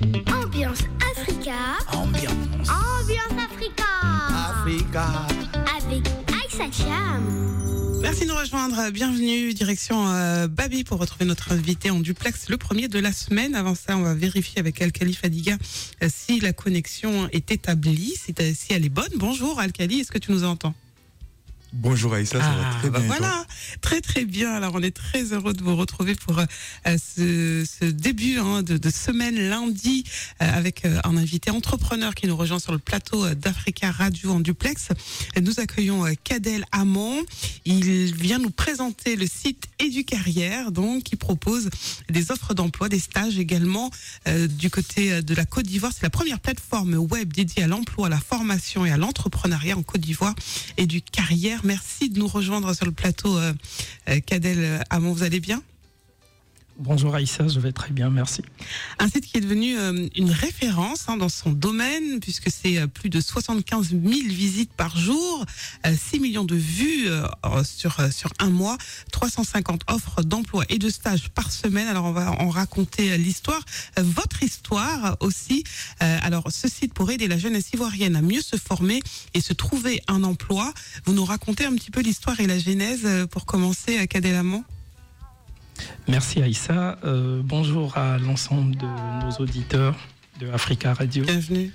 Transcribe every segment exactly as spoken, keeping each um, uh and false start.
Ambiance Africa. Ambiance. Ambiance Africa. Africa. Avec Aïssa Cham. Merci de nous rejoindre. Bienvenue, direction euh, Babi pour retrouver notre invité en duplex, le premier de la semaine. Avant ça, on va vérifier avec Al-Khali Fadiga euh, si la connexion est établie, si, si elle est bonne. Bonjour Al-Khali, est-ce que tu nous entends ? Bonjour Aïssa, ça ah, va très bah bien. Voilà, très très bien. Alors on est très heureux de vous retrouver pour euh, ce, ce début hein, de, de semaine lundi euh, avec euh, un invité entrepreneur qui nous rejoint sur le plateau euh, d'Africa Radio en duplex. Nous accueillons euh, Kadel Amon. Il vient nous présenter le site Éducarrière, donc qui propose des offres d'emploi, des stages également euh, du côté de la Côte d'Ivoire. C'est la première plateforme web dédiée à l'emploi, à la formation et à l'entrepreneuriat en Côte d'Ivoire. Éducarrière. Merci de nous rejoindre sur le plateau, euh, euh, Kadel Amon. Vous allez bien ? Bonjour Aïssa, je vais très bien, merci. Un site qui est devenu euh, une référence hein, dans son domaine, puisque c'est euh, plus de soixante-quinze mille visites par jour, euh, six millions de vues euh, sur, euh, sur un mois, trois cent cinquante offres d'emploi et de stages par semaine. Alors on va en raconter euh, l'histoire, euh, votre histoire aussi. Euh, alors ce site pour aider la jeunesse ivoirienne à mieux se former et se trouver un emploi. Vous nous racontez un petit peu l'histoire et la genèse euh, pour commencer, à Kadel Amon. Merci Aïssa. Euh, bonjour à l'ensemble de nos auditeurs de Africa Radio. Bienvenue.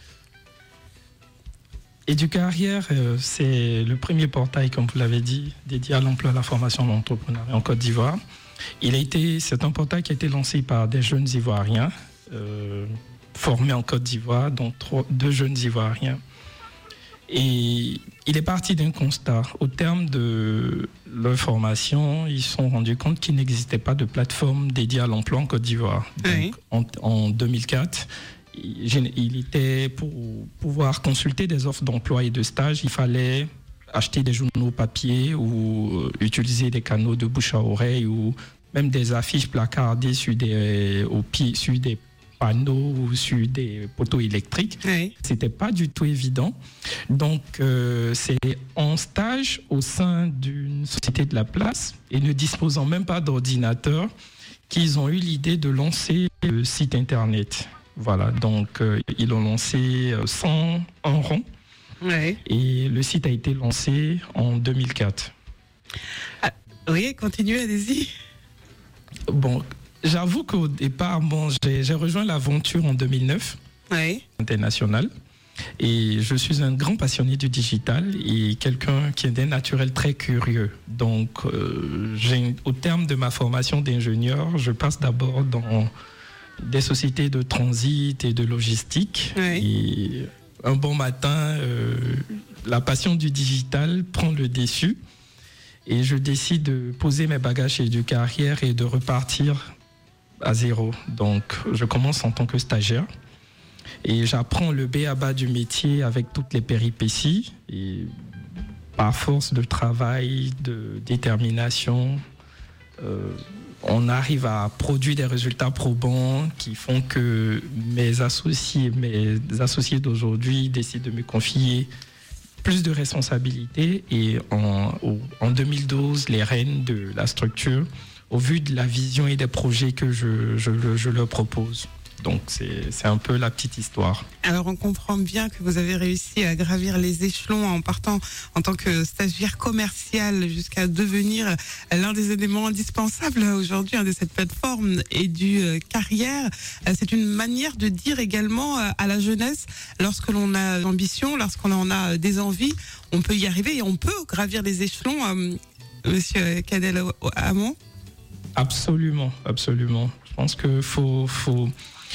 Éducarrière, euh, c'est le premier portail, comme vous l'avez dit, dédié à l'emploi, à la formation de l'entrepreneuriat en Côte d'Ivoire. Il a été, c'est un portail qui a été lancé par des jeunes Ivoiriens euh, formés en Côte d'Ivoire, dont trois, deux jeunes Ivoiriens. Et il est parti d'un constat. Au terme de leur formation, ils se sont rendus compte qu'il n'existait pas de plateforme dédiée à l'emploi en Côte d'Ivoire. Donc, Oui. en, en deux mille quatre, il, il était pour pouvoir consulter des offres d'emploi et de stage, il fallait acheter des journaux papier ou utiliser des canaux de bouche à oreille ou même des affiches placardées sur des, au pied, sur des panneaux ou sur des poteaux électriques. Oui. C'était pas du tout évident. Donc, euh, c'est en stage au sein d'une société de la place et ne disposant même pas d'ordinateur qu'ils ont eu l'idée de lancer le site internet. Voilà, donc euh, ils l'ont lancé sans un rond Oui. et le site a été lancé en deux mille quatre. Ah, oui, continuez, allez-y. Bon, j'avoue qu'au départ, bon, j'ai, j'ai rejoint l'aventure en deux mille neuf, Oui. internationale, et je suis un grand passionné du digital et quelqu'un qui est d'un naturel très curieux. Donc, euh, j'ai, au terme de ma formation d'ingénieur, je passe d'abord dans des sociétés de transit et de logistique. Oui. Et un bon matin, euh, la passion du digital prend le dessus et je décide de poser mes bagages chez Éducarrière et de repartir à zéro. Donc, je commence en tant que stagiaire et j'apprends le b a ba du métier avec toutes les péripéties. Et par force de travail, de détermination, euh, on arrive à produire des résultats probants qui font que mes associés, mes associés d'aujourd'hui décident de me confier plus de responsabilités et en, en deux mille douze, les rênes de la structure au vu de la vision et des projets que je, je, je leur propose. Donc, c'est, c'est un peu la petite histoire. Alors, on comprend bien que vous avez réussi à gravir les échelons en partant en tant que stagiaire commercial jusqu'à devenir l'un des éléments indispensables aujourd'hui hein, de cette plateforme Éducarrière. C'est une manière de dire également à la jeunesse, lorsque l'on a l'ambition, lorsqu'on en a des envies, on peut y arriver et on peut gravir les échelons. Euh, Monsieur Kadel Amon ? Absolument, absolument. Je pense qu'il faut... faut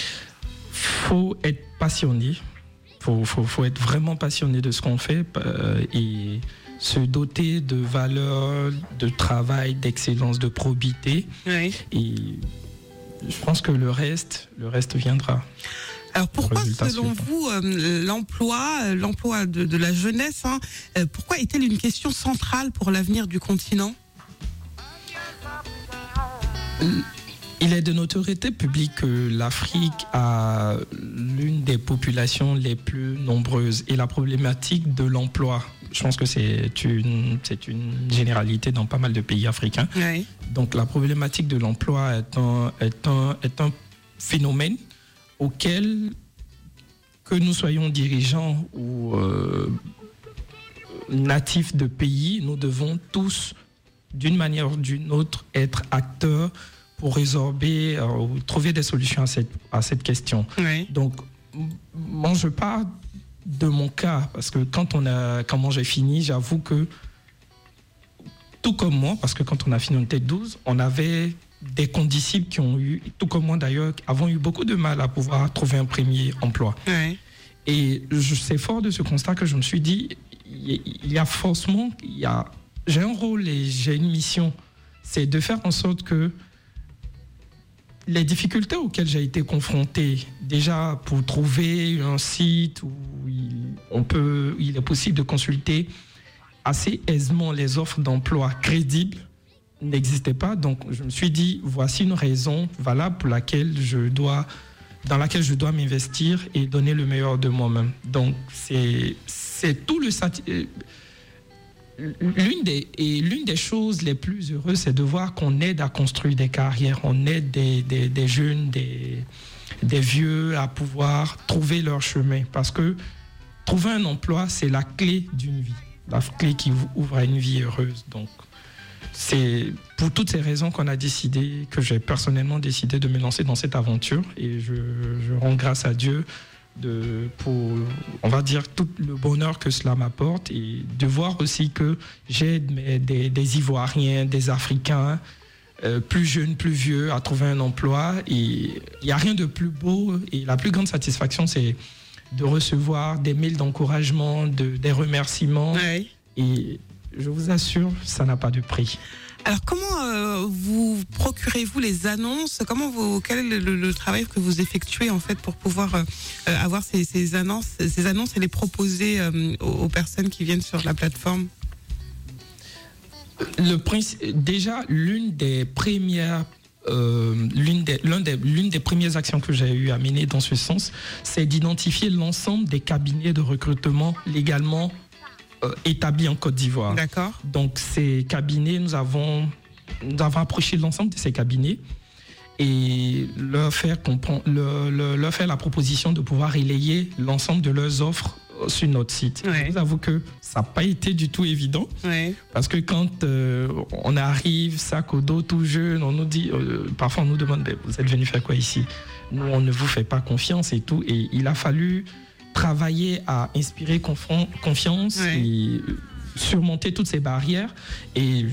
faut être passionné, faut, faut, faut être vraiment passionné de ce qu'on fait euh, et se doter de valeurs, de travail, d'excellence, de probité. Oui. Et je pense que le reste, le reste viendra. Alors pourquoi, Résultat selon suivant. vous, euh, l'emploi, euh, l'emploi de, de la jeunesse, hein, euh, pourquoi est-elle une question centrale pour l'avenir du continent ? Il est de notoriété publique que l'Afrique a l'une des populations les plus nombreuses et la problématique de l'emploi, je pense que c'est une, c'est une généralité dans pas mal de pays africains. Oui. Donc la problématique de l'emploi est un, est un, est un phénomène auquel, que nous soyons dirigeants ou euh, natifs de pays, nous devons tous, d'une manière ou d'une autre, être acteurs pour résorber euh, ou trouver des solutions à cette, à cette question. Oui. Donc, moi, je pars de mon cas, parce que quand, on a, quand moi j'ai fini, j'avoue que, tout comme moi, parce que quand on a fini en tête douze, on avait des condisciples qui ont eu, tout comme moi d'ailleurs, avons eu beaucoup de mal à pouvoir trouver un premier emploi. Oui. Et je, c'est fort de ce constat que je me suis dit, il y a forcément, il y a, j'ai un rôle et j'ai une mission, c'est de faire en sorte que les difficultés auxquelles j'ai été confronté, déjà pour trouver un site où il, on peut, il est possible de consulter assez aisément les offres d'emploi crédibles, n'existaient pas. Donc je me suis dit, voici une raison valable pour laquelle je dois, dans laquelle je dois m'investir et donner le meilleur de moi-même. Donc c'est, c'est tout le sati- L'une des, et l'une des choses les plus heureuses, c'est de voir qu'on aide à construire des carrières, on aide des, des, des jeunes, des, des vieux à pouvoir trouver leur chemin. Parce que trouver un emploi, c'est la clé d'une vie, la clé qui ouvre à une vie heureuse. Donc, c'est pour toutes ces raisons qu'on a décidé, que j'ai personnellement décidé de me lancer dans cette aventure. Et je, je rends grâce à Dieu de, pour, on va dire, tout le bonheur que cela m'apporte, et de voir aussi que j'aide mes, des, des Ivoiriens, des Africains, euh, plus jeunes, plus vieux, à trouver un emploi. Et il n'y a rien de plus beau, et la plus grande satisfaction, c'est de recevoir des mails d'encouragement, de, des remerciements. Oui. Et je vous assure, ça n'a pas de prix. Alors, comment euh, vous procurez-vous les annonces? Comment vous, quel est le, le travail que vous effectuez en fait pour pouvoir euh, avoir ces, ces annonces, ces annonces et les proposer euh, aux, aux personnes qui viennent sur la plateforme? Le principe, déjà, l'une des premières, euh, l'une des, l'un des, l'une des premières actions que j'ai eu à mener dans ce sens, c'est d'identifier l'ensemble des cabinets de recrutement légalement euh, établis en Côte d'Ivoire. D'accord. Donc, ces cabinets, nous avons, nous avons approché l'ensemble de ces cabinets et leur faire, comprendre, leur, leur, leur faire la proposition de pouvoir relayer l'ensemble de leurs offres sur notre site. Ouais. Je vous avoue que ça n'a pas été du tout évident. Oui. Parce que quand euh, on arrive, sac au dos, tout jeune, on nous dit, euh, parfois on nous demande, vous êtes venu faire quoi ici? Nous, on ne vous fait pas confiance et tout. Et il a fallu travailler à inspirer conf- confiance Ouais. et surmonter toutes ces barrières. Et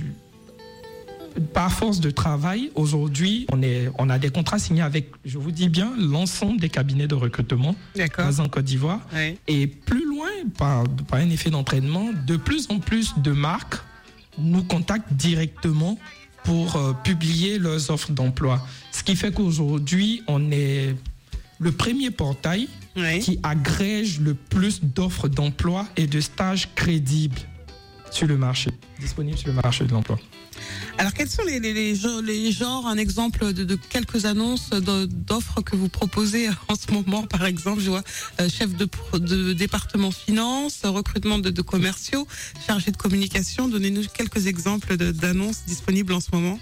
par force de travail, aujourd'hui, on, est, on a des contrats signés avec, je vous dis bien, l'ensemble des cabinets de recrutement D'accord. basés en Côte d'Ivoire. Oui. Et plus loin, par, par un effet d'entraînement, de plus en plus de marques nous contactent directement pour euh, publier leurs offres d'emploi. Ce qui fait qu'aujourd'hui, on est le premier portail Oui. qui agrège le plus d'offres d'emploi et de stages crédibles sur le marché, disponibles sur le marché de l'emploi. Alors, quels sont les, les, les, genres, les genres, un exemple de, de quelques annonces de- d'offres que vous proposez en ce moment? Par exemple, je vois euh, chef de, pro- de département finance, recrutement de, de commerciaux, chargé de communication. Donnez-nous quelques exemples de- d'annonces disponibles en ce moment.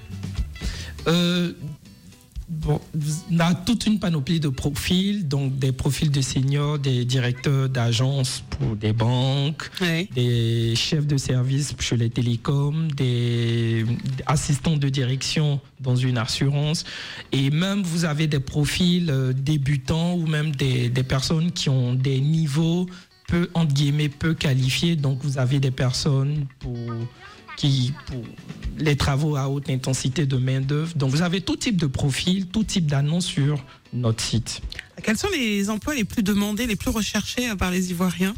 Euh, bon, on a toute une panoplie de profils, donc des profils de seniors, des directeurs d'agences pour des banques, Oui. des chefs de service chez les télécoms, des assistants de direction dans une assurance, et même vous avez des profils euh, débutants ou même des, des personnes qui ont des niveaux peu, entre guillemets, peu qualifiés. Donc vous avez des personnes pour, qui, pour les travaux à haute intensité de main-d'œuvre. Donc vous avez tout type de profil, tout type d'annonce sur notre site. Quels sont les emplois les plus demandés, les plus recherchés euh, par les Ivoiriens?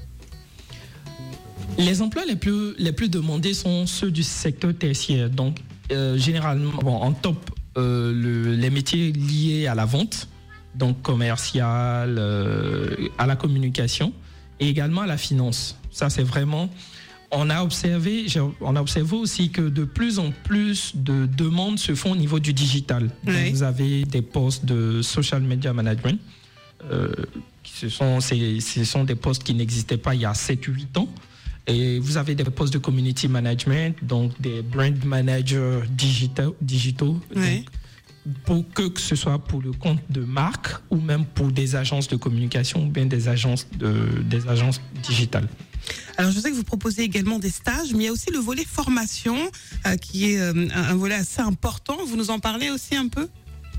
Les emplois les plus, les plus demandés sont ceux du secteur tertiaire. Donc, euh, généralement, bon, en top, euh, le, les métiers liés à la vente, donc commercial, euh, à la communication, et également à la finance. Ça, c'est vraiment... On a observé, j'ai- on a observé aussi que de plus en plus de demandes se font au niveau du digital. Donc, Oui. vous avez des postes de social media management. Euh, ce, sont, c'est- ce sont des postes qui n'existaient pas il y a sept huit ans. Et vous avez des postes de community management, donc des brand managers digitaux. digitaux. Oui. Donc, pour que, que ce soit pour le compte de marque ou même pour des agences de communication ou bien des agences, de, des agences digitales. Alors, je sais que vous proposez également des stages, mais il y a aussi le volet formation, euh, qui est euh, un volet assez important. Vous nous en parlez aussi un peu ?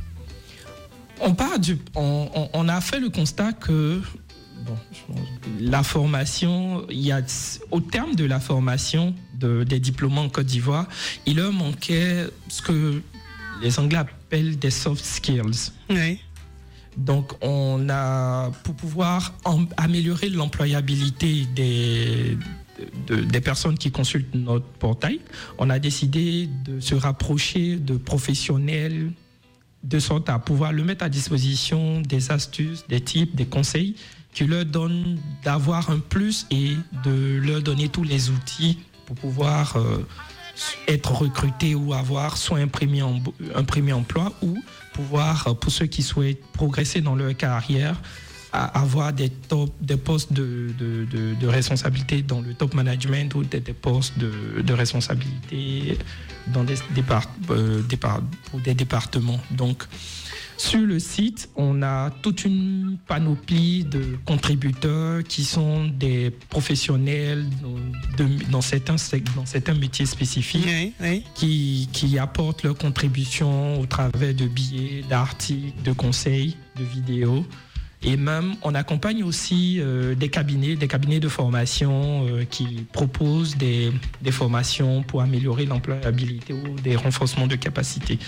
On, part du, on, on, on a fait le constat que bon, la formation, il y a, au terme de la formation de, des diplômés en Côte d'Ivoire, il leur manquait ce que les Anglais appellent des soft skills. Oui. Donc, on a, pour pouvoir en, améliorer l'employabilité des, de, des personnes qui consultent notre portail, on a décidé de se rapprocher de professionnels de sorte à pouvoir le mettre à disposition des astuces, des tips, des conseils qui leur donnent d'avoir un plus et de leur donner tous les outils pour pouvoir euh, être recrutés ou avoir soit un premier, un premier emploi ou pouvoir, pour ceux qui souhaitent progresser dans leur carrière, avoir des, top, des postes de, de, de, de responsabilité dans le top management ou des, des postes de, de responsabilité dans des, départ, euh, départ, pour des départements. Donc, sur le site, on a toute une panoplie de contributeurs qui sont des professionnels de, dans, certains, dans certains métiers spécifiques, oui, oui. Qui, qui apportent leur contribution au travers de billets, d'articles, de conseils, de vidéos. Et même, on accompagne aussi euh, des cabinets, des cabinets de formation euh, qui proposent des, des formations pour améliorer l'employabilité ou des renforcements de capacités.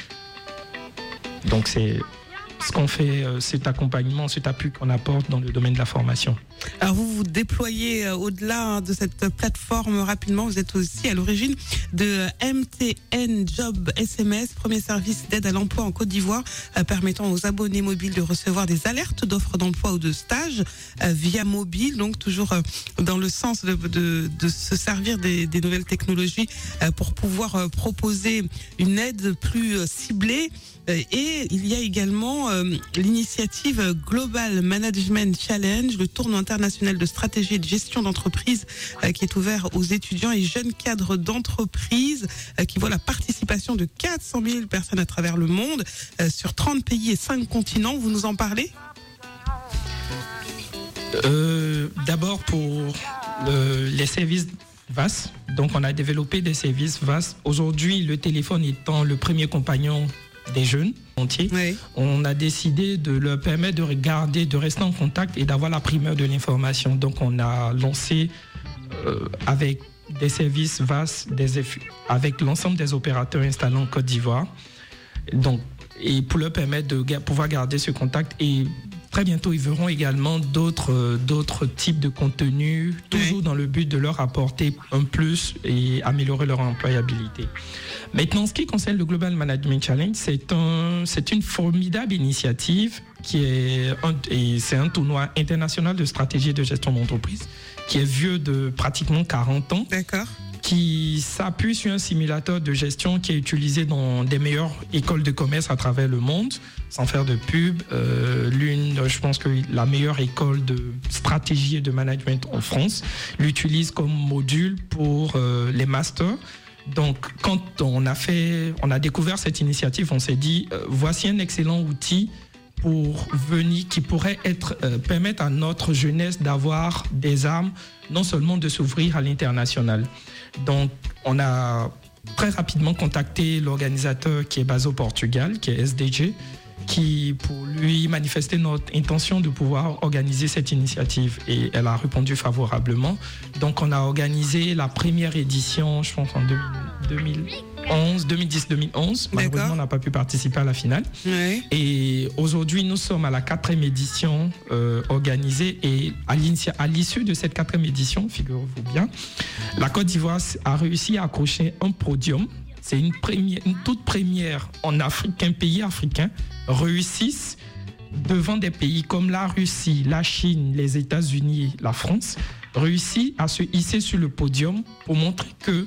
Donc, c'est ce qu'on fait, euh, cet accompagnement, cet appui qu'on apporte dans le domaine de la formation. Alors, vous vous déployez euh, au-delà hein, de cette plateforme rapidement. Vous êtes aussi à l'origine de M T N Job S M S, premier service d'aide à l'emploi en Côte d'Ivoire, euh, permettant aux abonnés mobiles de recevoir des alertes d'offres d'emploi ou de stage euh, via mobile. Donc, toujours euh, dans le sens de, de, de se servir des, des nouvelles technologies euh, pour pouvoir euh, proposer une aide plus euh, ciblée. Et il y a également euh, l'initiative Global Management Challenge, le tournoi international de stratégie et de gestion d'entreprise euh, qui est ouvert aux étudiants et jeunes cadres d'entreprise euh, qui voit la participation de quatre cent mille personnes à travers le monde euh, sur trente pays et cinq continents. Vous nous en parlez ? euh, D'abord pour le, les services V A S. Donc on a développé des services V A S. Aujourd'hui, le téléphone étant le premier compagnon des jeunes entiers, oui. On a décidé de leur permettre de regarder, de rester en contact et d'avoir la primeur de l'information. Donc on a lancé euh, avec des services V A S, des, avec l'ensemble des opérateurs installés en Côte d'Ivoire. Donc, et pour leur permettre de ga- pouvoir garder ce contact. Et très bientôt, ils verront également d'autres, euh, d'autres types de contenus, toujours oui. dans le but de leur apporter un plus et améliorer leur employabilité. Maintenant, ce qui concerne le Global Management Challenge, c'est, un, c'est une formidable initiative qui est un, et c'est un tournoi international de stratégie de gestion d'entreprise qui est vieux de pratiquement quarante ans. D'accord. Qui s'appuie sur un simulateur de gestion qui est utilisé dans des meilleures écoles de commerce à travers le monde, sans faire de pub. Euh, l'une, je pense que la meilleure école de stratégie et de management en France l'utilise comme module pour euh, les masters. Donc, quand on a fait, on a découvert cette initiative, on s'est dit, euh, voici un excellent outil pour venir, qui pourrait être, euh, permettre à notre jeunesse d'avoir des armes, non seulement de s'ouvrir à l'international. Donc, on a très rapidement contacté l'organisateur qui est basé au Portugal, qui est S D G, qui, pour lui manifester notre intention de pouvoir organiser cette initiative. Et elle a répondu favorablement. Donc, on a organisé la première édition, je pense, en deux mille onze, deux mille dix deux mille onze. Malheureusement, on n'a pas pu participer à la finale. Oui. Et aujourd'hui, nous sommes à la quatrième édition euh, organisée. Et à, à l'issue de cette quatrième édition, figurez-vous bien, la Côte d'Ivoire a réussi à accrocher un podium. C'est une, première, une toute première en Afrique qu'un pays africain réussisse devant des pays comme la Russie, la Chine, les États-Unis, la France, réussit à se hisser sur le podium pour montrer que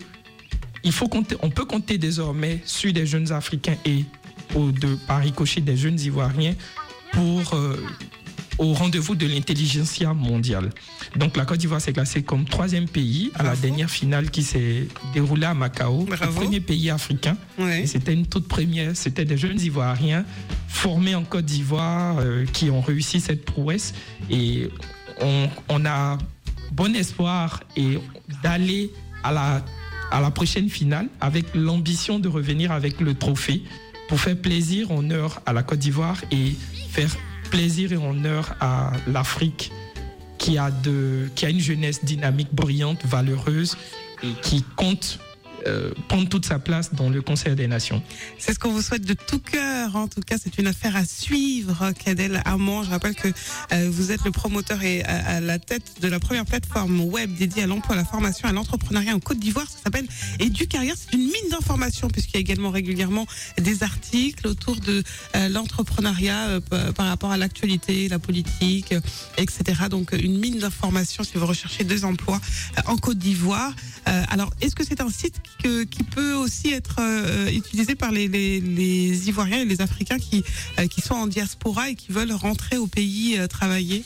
il faut compter, on peut compter désormais sur des jeunes Africains et au, de, par ricochet des jeunes Ivoiriens pour euh, au rendez-vous de l'intelligentsia mondiale. Donc la Côte d'Ivoire s'est classée comme troisième pays à la dernière finale qui s'est déroulée à Macao, Bravo. le premier pays africain. Ouais. Et c'était une toute première, c'était des jeunes Ivoiriens formés en Côte d'Ivoire euh, qui ont réussi cette prouesse. Et on, on a bon espoir et d'aller à la, à la prochaine finale avec l'ambition de revenir avec le trophée pour faire plaisir, honneur à la Côte d'Ivoire et faire plaisir et honneur à l'Afrique qui a, de, qui a une jeunesse dynamique, brillante, valeureuse et qui compte euh, prendre toute sa place dans le concert des nations. C'est ce qu'on vous souhaite de tout cœur. En tout cas, c'est une affaire à suivre, Kadel Amand. Je rappelle que euh, vous êtes le promoteur et à, à la tête de la première plateforme web dédiée à l'emploi, à la formation, à l'entrepreneuriat en Côte d'Ivoire. Ça s'appelle Éducarrière. C'est une mine d'informations puisqu'il y a également régulièrement des articles autour de euh, l'entrepreneuriat euh, p- par rapport à l'actualité, la politique, euh, et cetera. Donc, une mine d'informations si vous recherchez deux emplois euh, en Côte d'Ivoire. Euh, alors, est-ce que c'est un site que, qui peut aussi être euh, utilisé par les, les, les Ivoiriens et les Africains qui, euh, qui sont en diaspora et qui veulent rentrer au pays euh, travailler?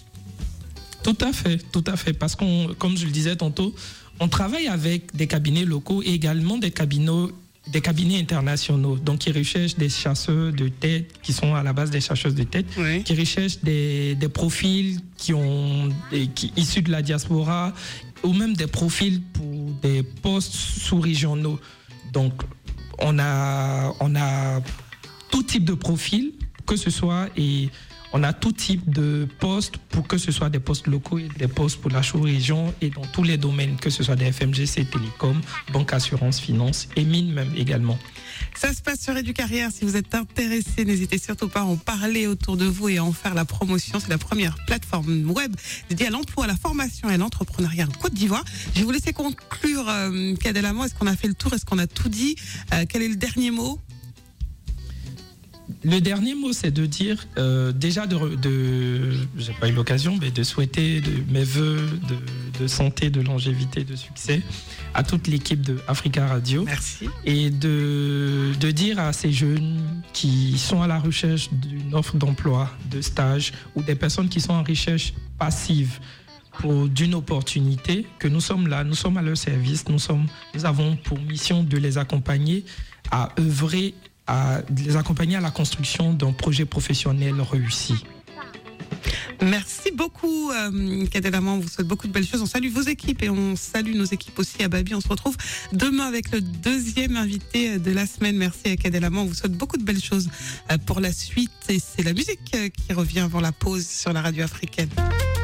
Tout à fait, tout à fait. Parce qu'on, comme je le disais tantôt, on travaille avec des cabinets locaux et également des cabinets, des cabinets internationaux. Donc, ils recherchent des chasseurs de tête, qui sont à la base des chasseurs de tête, Oui. qui recherchent des, des profils qui ont, des, qui, issus de la diaspora, ou même des profils pour des postes sous-régionaux. Donc, on a, on a tout type de profil, que ce soit, et on a tout type de postes, pour que ce soit des postes locaux et des postes pour la sous-région et dans tous les domaines, que ce soit des F M G C, télécom, banque, assurance, finance et mine même également. Ça se passe sur Éducarrière. Si vous êtes intéressé, n'hésitez surtout pas à en parler autour de vous et à en faire la promotion. C'est la première plateforme web dédiée à l'emploi, à la formation et à l'entrepreneuriat en Côte d'Ivoire. Je vais vous laisser conclure, euh, Kadel Amand. Est-ce qu'on a fait le tour? Est-ce qu'on a tout dit? euh, Quel est le dernier mot? Le dernier mot, c'est de dire, euh, déjà, de, de j'ai pas eu l'occasion, mais de souhaiter de, mes voeux de, de santé, de longévité, de succès à toute l'équipe de Africa Radio. Merci. Et de, de dire à ces jeunes qui sont à la recherche d'une offre d'emploi, de stage, ou des personnes qui sont en recherche passive pour d'une opportunité, que nous sommes là, nous sommes à leur service, nous, sommes, nous avons pour mission de les accompagner à œuvrer, à les accompagner à la construction d'un projet professionnel réussi. Merci beaucoup, euh, Kadel Amand. On vous souhaite beaucoup de belles choses. On salue vos équipes et on salue nos équipes aussi à Babi. On se retrouve demain avec le deuxième invité de la semaine. Merci à Kadel Amand. On vous souhaite beaucoup de belles choses pour la suite. Et c'est la musique qui revient avant la pause sur la radio africaine.